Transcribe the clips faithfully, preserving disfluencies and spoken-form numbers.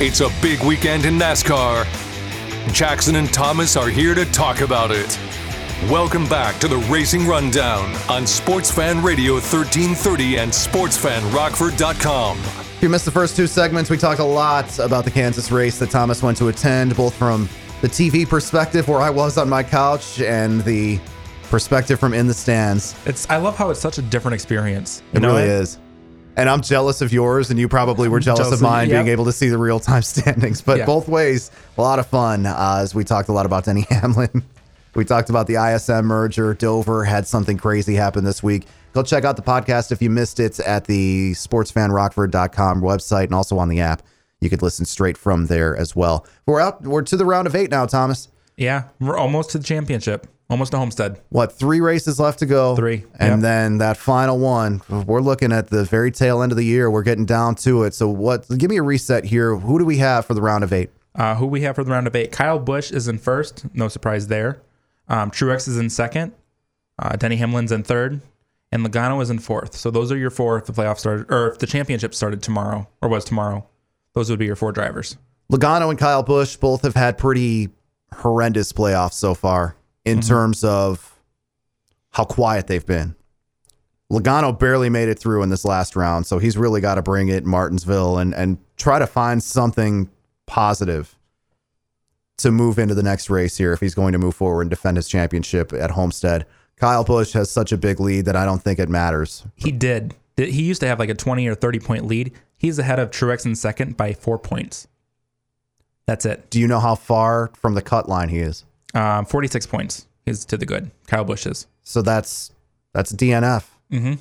It's a big weekend in NASCAR. Jackson and Thomas are here to talk about it. Welcome back to the Racing Rundown on Sports Fan Radio thirteen thirty and sports fan rockford dot com. If you missed the first two segments, we talked a lot about the Kansas race that Thomas went to attend, both from the T V perspective where I was on my couch and the perspective from in the stands. It's I love how it's such a different experience. It really is. And I'm jealous of yours, and you probably were jealous, jealous of mine, of, yep. being able to see the real-time standings. But yeah. both ways, a lot of fun, uh, as we talked a lot about Denny Hamlin. We talked about the I S M merger. Dover had something crazy happen this week. Go check out the podcast if you missed it at the sports fan rockford dot com website and also on the app. You could listen straight from there as well. We're out. We're to the round of eight now, Thomas. Yeah, we're almost to the championship. Almost to Homestead. What, three races left to go? Three. And yep. then that final one, we're looking at the very tail end of the year. We're getting down to it. So what? Give me a reset here. Who do we have for the round of eight? Uh, who we have for the round of eight? Kyle Busch is in first. No surprise there. Um, Truex is in second. Uh, Denny Hamlin's in third. And Logano is in fourth. So those are your four if the playoffs started, or if the championship started tomorrow, or was tomorrow. Those would be your four drivers. Logano and Kyle Busch both have had pretty horrendous playoffs so far in mm-hmm. terms of how quiet they've been. Logano barely made it through in this last round, so he's really got to bring it in Martinsville and, and try to find something positive to move into the next race here if he's going to move forward and defend his championship at Homestead. Kyle Busch has such a big lead that I don't think it matters. He did. He used to have like a twenty or thirty point lead. He's ahead of Truex in second by four points. That's it. Do you know how far from the cut line he is? Um, forty-six points. He's to the good. Kyle Busch is. So that's that's D N F. Mm-hmm.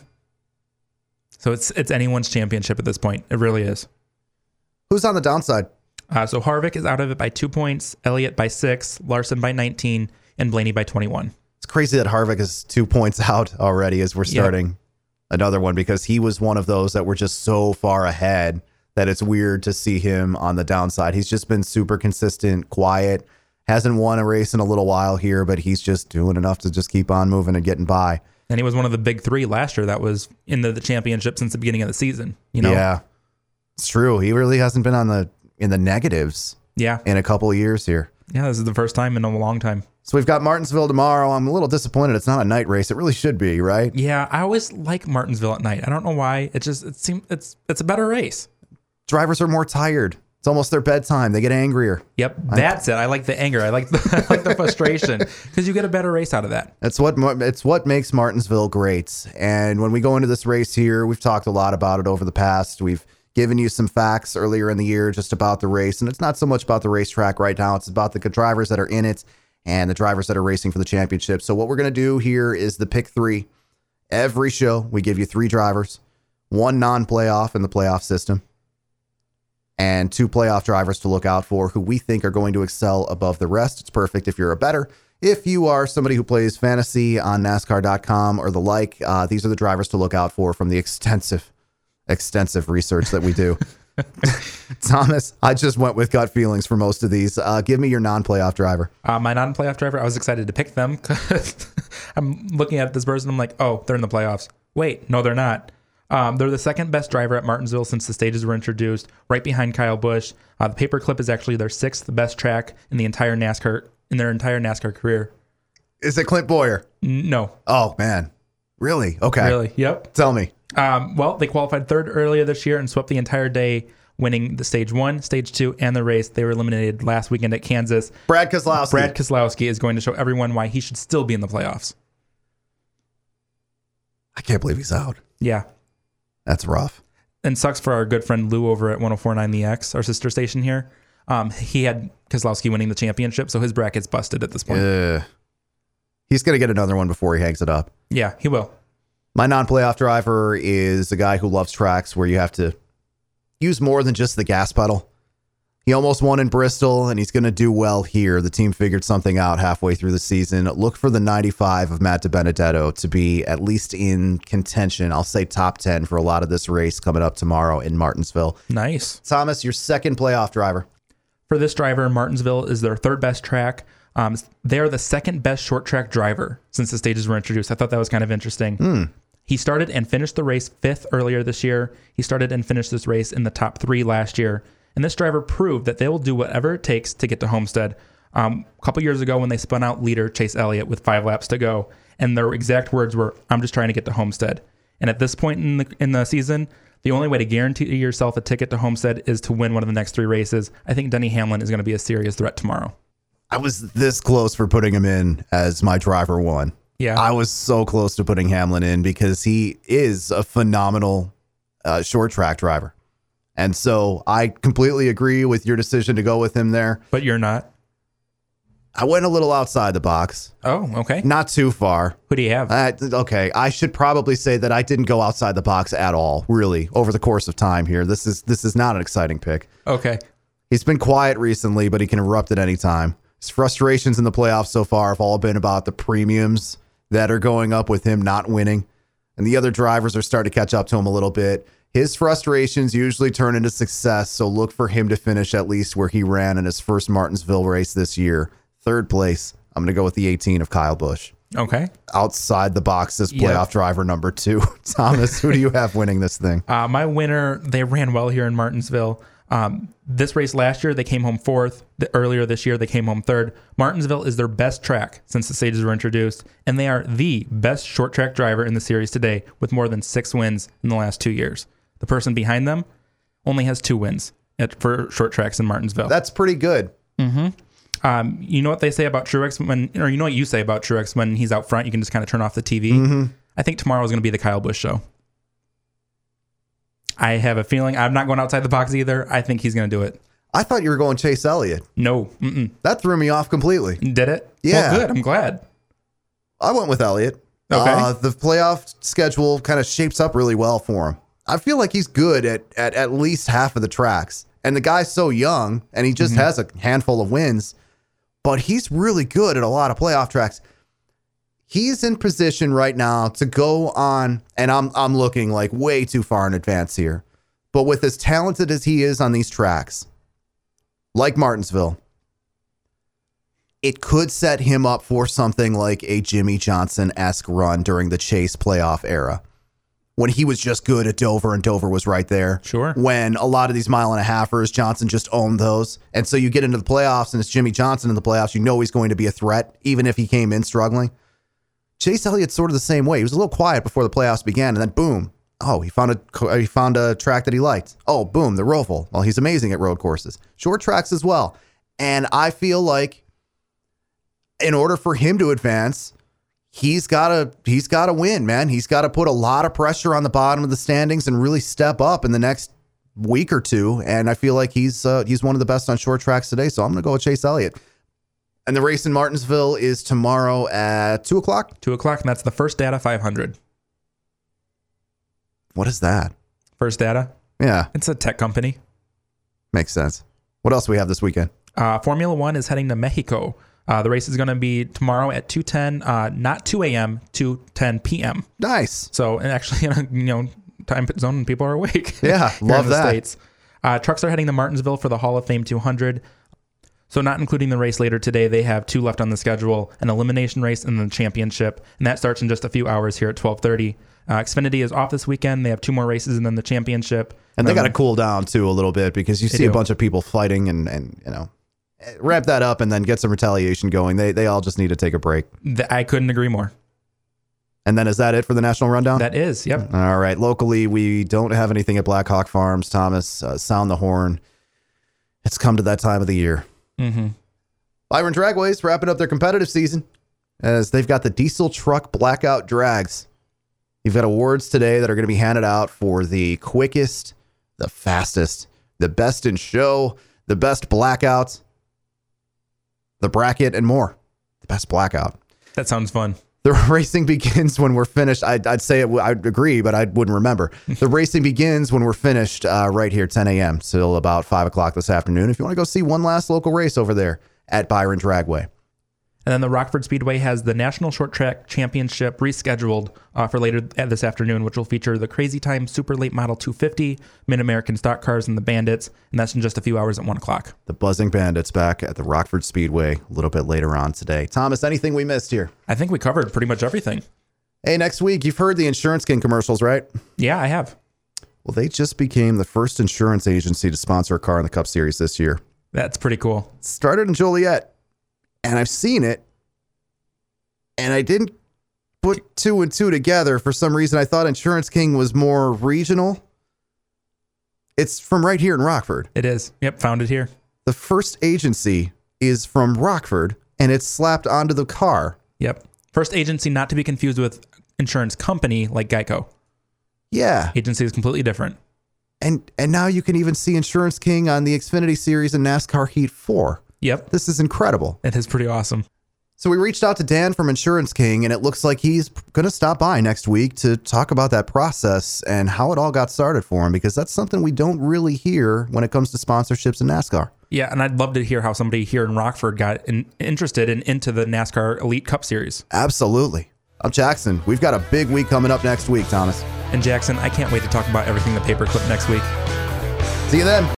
So it's it's anyone's championship at this point. It really is. Who's on the downside? Uh, so Harvick is out of it by two points, Elliott by six, Larson by nineteen, and Blaney by twenty-one. It's crazy that Harvick is two points out already as we're starting yep. another one, because he was one of those that were just so far ahead that it's weird to see him on the downside. He's just been super consistent, quiet. Hasn't won a race in a little while here, but he's just doing enough to just keep on moving and getting by. And he was one of the big three last year that was in the, the championship since the beginning of the season. You know? Yeah, it's true. He really hasn't been on the in the negatives. Yeah, in a couple of years here. Yeah, this is the first time in a long time. So we've got Martinsville tomorrow. I'm a little disappointed it's not a night race. It really should be, right? Yeah, I always like Martinsville at night. I don't know why. It just it seems it's it's a better race. Drivers are more tired. It's almost their bedtime. They get angrier. Yep, that's it. I like the anger. I like the, I like the frustration because you get a better race out of that. It's what it's what makes Martinsville great. And when we go into this race here, we've talked a lot about it over the past. We've given you some facts earlier in the year just about the race, and it's not so much about the racetrack right now. It's about the drivers that are in it and the drivers that are racing for the championship. So what we're going to do here is the pick three. Every show, we give you three drivers, one non-playoff in the playoff system, and two playoff drivers to look out for who we think are going to excel above the rest. It's perfect if you're a bettor. If you are somebody who plays fantasy on NASCAR dot com or the like, uh, these are the drivers to look out for from the extensive, extensive research that we do. Thomas, I just went with gut feelings for most of these. Uh, give me your non-playoff driver. Uh, my non-playoff driver, I was excited to pick them because I'm looking at this person. I'm like, oh, they're in the playoffs. Wait, no, they're not. Um, they're the second best driver at Martinsville since the stages were introduced, right behind Kyle Busch. Uh, the Paperclip is actually their sixth best track in the entire NASCAR in their entire NASCAR career. Is it Clint Boyer? No. Oh man, really? Okay. Really? Yep. Tell me. Um, well, they qualified third earlier this year and swept the entire day, winning the stage one, stage two, and the race. They were eliminated last weekend at Kansas. Brad Keselowski. Brad Keselowski is going to show everyone why he should still be in the playoffs. I can't believe he's out. Yeah. That's rough. And sucks for our good friend Lou over at one oh four point nine The X, our sister station here. Um, he had Keselowski winning the championship, so his bracket's busted at this point. Uh, he's going to get another one before he hangs it up. Yeah, he will. My non-playoff driver is a guy who loves tracks where you have to use more than just the gas pedal. He almost won in Bristol, and he's going to do well here. The team figured something out halfway through the season. Look for the ninety-five of Matt DiBenedetto to be at least in contention. I'll say top ten for a lot of this race coming up tomorrow in Martinsville. Nice. Thomas, your second playoff driver. For this driver, Martinsville is their third best track. Um, they're the second best short track driver since the stages were introduced. I thought that was kind of interesting. Mm. He started and finished the race fifth earlier this year. He started and finished this race in the top three last year. And this driver proved that they will do whatever it takes to get to Homestead. Um, a couple years ago when they spun out leader Chase Elliott with five laps to go, and their exact words were, I'm just trying to get to Homestead. And at this point in the in the season, the only way to guarantee yourself a ticket to Homestead is to win one of the next three races. I think Denny Hamlin is going to be a serious threat tomorrow. I was this close for putting him in as my driver one. Yeah. I was so close to putting Hamlin in because he is a phenomenal uh, short track driver. And so I completely agree with your decision to go with him there. But you're not? I went a little outside the box. Oh, okay. Not too far. Who do you have? Uh, okay, I should probably say that I didn't go outside the box at all, really, over the course of time here. This is this is not an exciting pick. Okay. He's been quiet recently, but he can erupt at any time. His frustrations in the playoffs so far have all been about the premiums that are going up with him not winning. And the other drivers are starting to catch up to him a little bit. His frustrations usually turn into success, so look for him to finish at least where he ran in his first Martinsville race this year. Third place, I'm going to go with the eighteen of Kyle Busch. Okay. Outside the box as playoff Yep. driver number two. Thomas, who do you have winning this thing? Uh, my winner, they ran well here in Martinsville. Um, this race last year, they came home fourth. The, earlier this year, they came home third. Martinsville is their best track since the stages were introduced, and they are the best short track driver in the series today with more than six wins in the last two years. The person behind them only has two wins at, for short tracks in Martinsville. That's pretty good. Mm-hmm. Um, you know what they say about Truex when, or you know what you say about Truex when he's out front, you can just kind of turn off the T V. Mm-hmm. I think tomorrow is going to be the Kyle Busch show. I have a feeling I'm not going outside the box either. I think he's going to do it. I thought you were going Chase Elliott. No. Mm-mm. That threw me off completely. Did it? Yeah. Well, good. I'm glad. I went with Elliott. Okay. Uh, the playoff schedule kind of shapes up really well for him. I feel like he's good at, at at least half of the tracks. And the guy's so young, and he just mm-hmm. has a handful of wins. But he's really good at a lot of playoff tracks. He's in position right now to go on, and I'm I'm looking like way too far in advance here. But with as talented as he is on these tracks, like Martinsville, it could set him up for something like a Jimmy Johnson-esque run during the Chase playoff era, when he was just good at Dover and Dover was right there. Sure. When a lot of these mile and a halfers, Johnson just owned those. And so you get into the playoffs and it's Jimmy Johnson in the playoffs. You know he's going to be a threat, even if he came in struggling. Chase Elliott's sort of the same way. He was a little quiet before the playoffs began, and then boom. Oh, he found a he found a track that he liked. Oh, boom, the Roval. Well, he's amazing at road courses. Short tracks as well. And I feel like in order for him to advance, He's got to he's got to win, man. He's got to put a lot of pressure on the bottom of the standings and really step up in the next week or two. And I feel like he's uh, he's one of the best on short tracks today. So I'm going to go with Chase Elliott. And the race in Martinsville is tomorrow at two o'clock. Two o'clock, and that's the First Data five hundred. What is that? First Data? Yeah. It's a tech company. Makes sense. What else do we have this weekend? Uh, Formula One is heading to Mexico. Uh, the race is going to be tomorrow at two ten, uh, not two a.m., two ten p.m. Nice. So, and actually, you know, time zone and people are awake. Yeah, love that. States. Uh, trucks are heading to Martinsville for the Hall of Fame two hundred. So not including the race later today, they have two left on the schedule, an elimination race and then the championship. And that starts in just a few hours here at twelve thirty. Uh, Xfinity is off this weekend. They have two more races and then the championship. And they got to cool down, too, a little bit because you see a bunch of people fighting and, and, you know, ramp that up and then get some retaliation going. They they all just need to take a break. I couldn't agree more. And then is that it for the National Rundown? That is, yep. All right. Locally, we don't have anything at Black Hawk Farms. Thomas, uh, sound the horn. It's come to that time of the year. Mm-hmm. Byron Dragways wrapping up their competitive season as they've got the diesel truck blackout drags. You've got awards today that are going to be handed out for the quickest, the fastest, the best in show, the best blackout, the bracket, and more. The best blackout. That sounds fun. The racing begins when we're finished. I'd, I'd say it, I'd agree, but I wouldn't remember. The racing begins when we're finished uh, right here, ten a.m. till about five o'clock this afternoon. If you want to go see one last local race over there at Byron Dragway. And then the Rockford Speedway has the National Short Track Championship rescheduled uh, for later this afternoon, which will feature the Crazy Time Super Late Model two fifty, Mid-American Stock Cars, and the Bandits. And that's in just a few hours at one o'clock. The Buzzing Bandits back at the Rockford Speedway a little bit later on today. Thomas, anything we missed here? I think we covered pretty much everything. Hey, next week, you've heard the Insurance King commercials, right? Yeah, I have. Well, Well, they just became the first insurance agency to sponsor a car in the Cup Series this year. That's pretty cool. It started in Joliet, and I've seen it, and I didn't put two and two together. For some reason, I thought Insurance King was more regional. It's from right here in Rockford. It is. Yep, found it here. The first agency is from Rockford, and it's slapped onto the car. Yep. First agency, not to be confused with insurance company like Geico. Yeah. Agency is completely different. And and now you can even see Insurance King on the Xfinity Series and NASCAR Heat four. Yep. This is incredible. It is pretty awesome. So we reached out to Dan from Insurance King, and it looks like he's going to stop by next week to talk about that process and how it all got started for him, because that's something we don't really hear when it comes to sponsorships in NASCAR. Yeah, and I'd love to hear how somebody here in Rockford got in, interested and in, into the NASCAR Elite Cup Series. Absolutely. I'm Jackson. We've got a big week coming up next week, Thomas. And Jackson, I can't wait to talk about everything the paperclip next week. See you then.